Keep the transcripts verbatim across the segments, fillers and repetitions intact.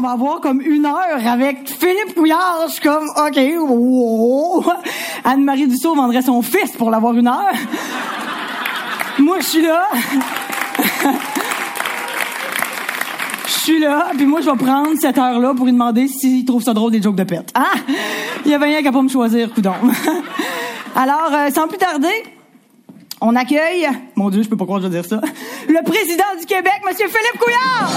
va avoir comme une heure avec Philippe Couillard. Je suis comme, OK, wow. Anne-Marie Dussault vendrait son fils pour l'avoir une heure. Moi, je suis là. Je suis là, puis moi, je vais prendre cette heure-là pour lui demander s'il trouve ça drôle des jokes de pète. Ah! Il y avait rien qu'à pas me choisir, coudonc. Alors, euh, sans plus tarder, on accueille, mon Dieu, je peux pas croire que je vais dire ça, le président du Québec, Monsieur Philippe Couillard!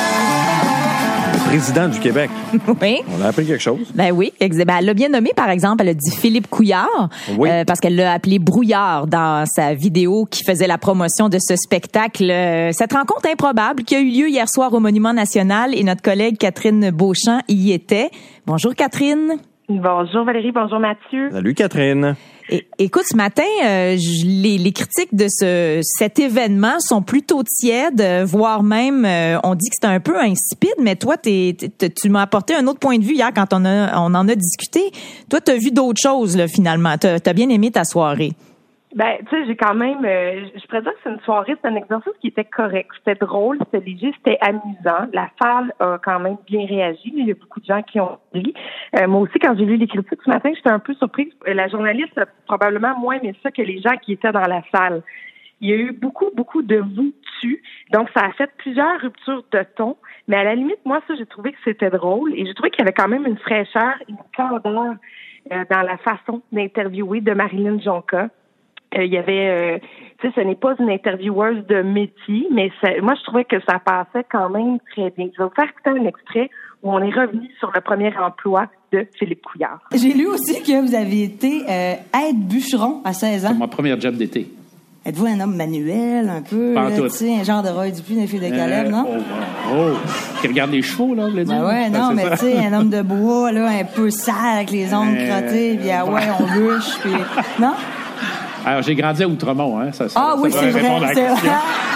Président du Québec. Oui. On a appris quelque chose. Ben oui. Ben, elle l'a bien nommé, par exemple. Elle a dit Philippe Couillard. Oui. Euh, parce qu'elle l'a appelé Brouillard dans sa vidéo qui faisait la promotion de ce spectacle. Euh, cette rencontre improbable qui a eu lieu hier soir au Monument National et notre collègue Catherine Beauchamp y était. Bonjour Catherine. Bonjour Valérie, bonjour Mathieu. Salut Catherine. Et, écoute, ce matin, euh, je, les, les critiques de ce cet événement sont plutôt tièdes, euh, voire même, euh, on dit que c'était un peu insipide, mais toi, t'es, t'es, tu m'as apporté un autre point de vue hier quand on, a, on en a discuté. Toi, t'as vu d'autres choses, là, finalement. T'as, t'as bien aimé ta soirée. Ben, tu sais, j'ai quand même, euh, je pourrais dire que c'est une soirée, c'est un exercice qui était correct. C'était drôle, c'était léger, c'était amusant. La salle a quand même bien réagi. Il y a beaucoup de gens qui ont ri. Euh, moi aussi, quand j'ai lu les critiques ce matin, j'étais un peu surprise. La journaliste a probablement moins aimé ça que les gens qui étaient dans la salle. Il y a eu beaucoup, beaucoup de vous dessus. Donc, ça a fait plusieurs ruptures de ton. Mais à la limite, moi, ça, j'ai trouvé que c'était drôle. Et j'ai trouvé qu'il y avait quand même une fraîcheur, une candeur euh, dans la façon d'interviewer de Marilyn Jonca. Il euh, y avait, euh, tu sais, ce n'est pas une intervieweuse de métier, mais ça, moi, je trouvais que ça passait quand même très bien. Je vais vous faire écouter un extrait où on est revenu sur le premier emploi de Philippe Couillard. J'ai lu aussi que vous avez été euh, aide-bûcheron à seize ans. C'est mon premier job d'été. Êtes-vous un homme manuel, un peu, là, tu sais, un genre de Roy Dupuis, des filles de Caleb, euh, non? Oh, oh, qui regarde les chevaux, là, vous voulez dire? Ben ouais, non, mais tu sais, un homme de bois, là, un peu sale, avec les ongles euh, crottées, puis ah ouais, on bûche, puis... Non? Alors, j'ai grandi à Outremont, hein. Ça, ça, ah ça oui, c'est vrai, c'est vrai.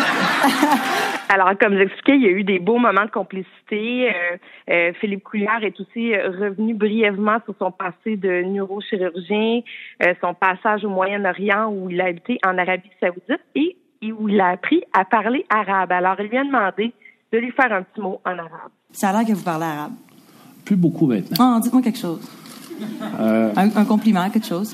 Alors, comme j'expliquais, il y a eu des beaux moments de complicité. Euh, euh, Philippe Couillard est aussi revenu brièvement sur son passé de neurochirurgien, euh, son passage au Moyen-Orient où il a habité en Arabie Saoudite et, et où il a appris à parler arabe. Alors, il lui a demandé de lui faire un petit mot en arabe. Ça a l'air que vous parlez arabe. Plus beaucoup maintenant. Oh, dites-moi quelque chose. Euh... Un, un compliment, quelque chose.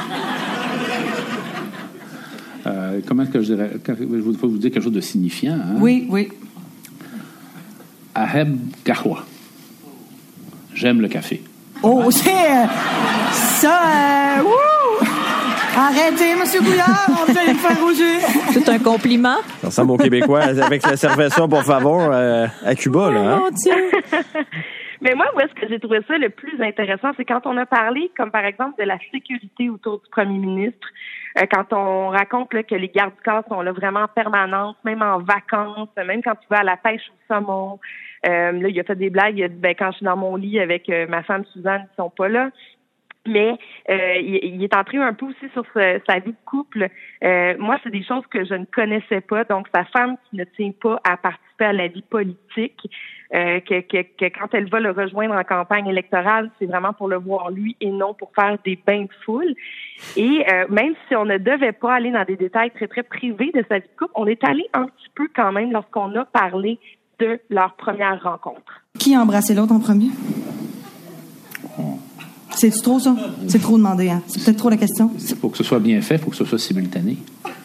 Euh, comment est-ce que je dirais? Il faut vous dire quelque chose de signifiant. Hein? Oui, oui. Aheb Kahwa. J'aime le café. Oh, c'est... Euh, ça... Euh, wouh! Arrêtez, M. Couillard, vous allez me faire rougir. C'est un compliment. Ça ressemble aux Québécois avec la servation pour favor euh, à Cuba, là. Hein? Oh, mon Dieu! Mais moi, où est-ce que j'ai trouvé ça le plus intéressant, c'est quand on a parlé, comme par exemple, de la sécurité autour du premier ministre, euh, quand on raconte là, que les gardes du corps sont là vraiment en permanence, même en vacances, même quand tu vas à la pêche au saumon. Euh, là, il a fait des blagues, il a dit, ben, quand je suis dans mon lit avec euh, ma femme Suzanne, ils sont pas là. Mais euh, il, il est entré un peu aussi sur ce, sa vie de couple. Euh, moi, c'est des choses que je ne connaissais pas. Donc, sa femme qui ne tient pas à participer à la vie politique, euh, que, que, que quand elle va le rejoindre en campagne électorale, c'est vraiment pour le voir lui et non pour faire des bains de foule. Et euh, même si on ne devait pas aller dans des détails très, très privés de sa vie de couple, on est allé un petit peu quand même lorsqu'on a parlé de leur première rencontre. Qui a embrassé l'autre en premier? C'est-tu trop, ça? C'est trop demandé, hein? C'est peut-être trop la question. Il faut que ce soit bien fait, il faut que ce soit simultané.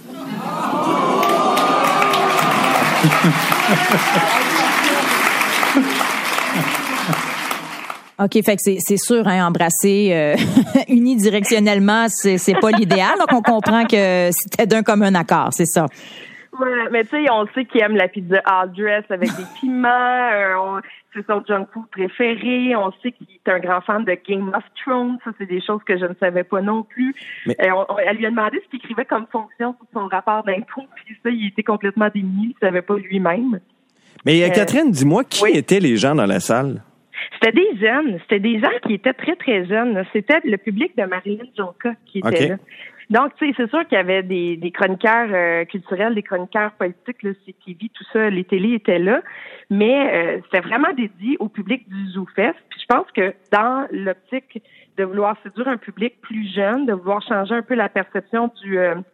OK, fait que c'est, c'est sûr, hein, embrasser euh, unidirectionnellement, c'est, c'est pas l'idéal. Donc, on comprend que c'était d'un commun accord, c'est ça. Ouais, mais tu sais, on sait qu'il aime la pizza hot dress avec des piments. Euh, on, c'est son junk food préféré. On sait qu'il est un grand fan de Game of Thrones. Ça, c'est des choses que je ne savais pas non plus. Mais... Euh, on, on, elle lui a demandé ce qu'il écrivait comme fonction sur son rapport d'impôt. Puis ça, il était complètement démuni. Il ne savait pas lui-même. Mais euh, Catherine, dis-moi, qui oui. étaient les gens dans la salle? C'était des jeunes. C'était des gens qui étaient très, très jeunes. C'était le public de Marilyn Jonca qui était okay. là. Donc, tu sais, c'est sûr qu'il y avait des, des chroniqueurs euh, culturels, des chroniqueurs politiques, là, C T V, tout ça, les télés étaient là, mais euh, c'était vraiment dédié au public du ZooFest. Puis je pense que dans l'optique de vouloir séduire un public plus jeune, de vouloir changer un peu la perception du euh,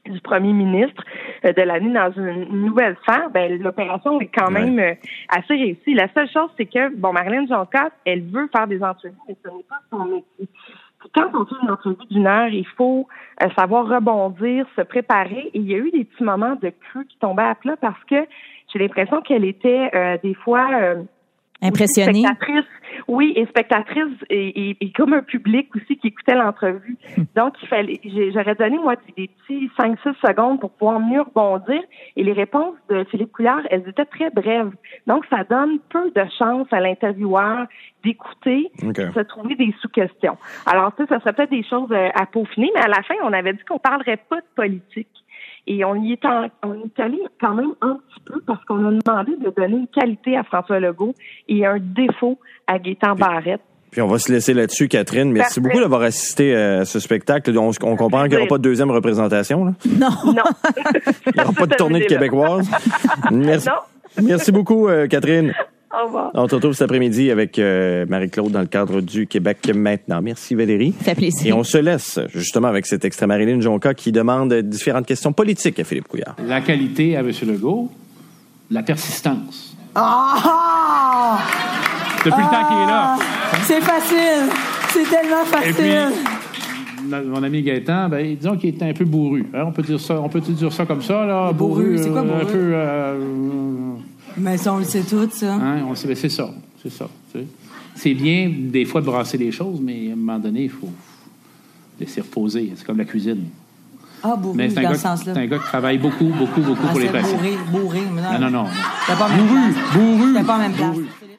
du premier ministre euh, de l'année dans une, une nouvelle sphère, ben l'opération est quand même euh, assez réussie. La seule chose, c'est que, bon, Marilyn Jonca, elle veut faire des entrevues, mais ce n'est pas son métier. Quand on fait une entrevue d'une heure, il faut euh, savoir rebondir, se préparer. Et il y a eu des petits moments de creux qui tombaient à plat parce que j'ai l'impression qu'elle était euh, des fois... Euh, impressionnée. Spectatrice, oui, et spectatrice et, et, et comme un public aussi qui écoutait l'entrevue. Donc, il fallait, j'aurais donné, moi, des petits cinq six secondes pour pouvoir mieux rebondir. Et les réponses de Philippe Couillard, elles étaient très brèves. Donc, ça donne peu de chance à l'intervieweur d'écouter, okay. de se trouver des sous-questions. Alors, tu sais, ça serait peut-être des choses à peaufiner, mais à la fin, on avait dit qu'on parlerait pas de politique. Et on y est, en, on est allé quand même un petit peu parce qu'on a demandé de donner une qualité à François Legault et un défaut à Gaétan Barrette. Puis on va se laisser là-dessus, Catherine. Merci Parfait. beaucoup d'avoir assisté à ce spectacle. On, on comprend qu'il n'y aura pas de deuxième représentation. Là. Non. non. Il n'y aura pas de tournée de québécoise. Merci. Non. Merci beaucoup, euh, Catherine. Au revoir. On se retrouve cet après-midi avec euh, Marie-Claude dans le cadre du Québec maintenant. Merci Valérie. Ça fait plaisir. Et on se laisse justement avec cet extrait Marilyn Jonca qui demande différentes questions politiques à Philippe Couillard. La qualité à M. Legault, la persistance. Ah! Depuis ah! le temps qu'il est là. C'est facile. C'est tellement facile. Et puis, mon ami Gaétan, ben, disons qu'il était un peu bourru. Hein? On peut dire ça, on peut dire ça comme ça, là. Bourru, bourru c'est quoi bourru? Un peu... Euh, Mais ça, on le sait tout, ça. Hein, on sait, c'est ça, c'est ça. Tu sais. C'est bien, des fois, de brasser les choses, mais à un moment donné, il faut laisser reposer. C'est comme la cuisine. Ah, bourré, dans gars, ce sens-là. C'est un gars qui travaille beaucoup, beaucoup, beaucoup ah, pour les patients. Bourré, bourré. Non, non, non. non. T'as pas même bourru, place. bourru. T'as pas même place. Bourru.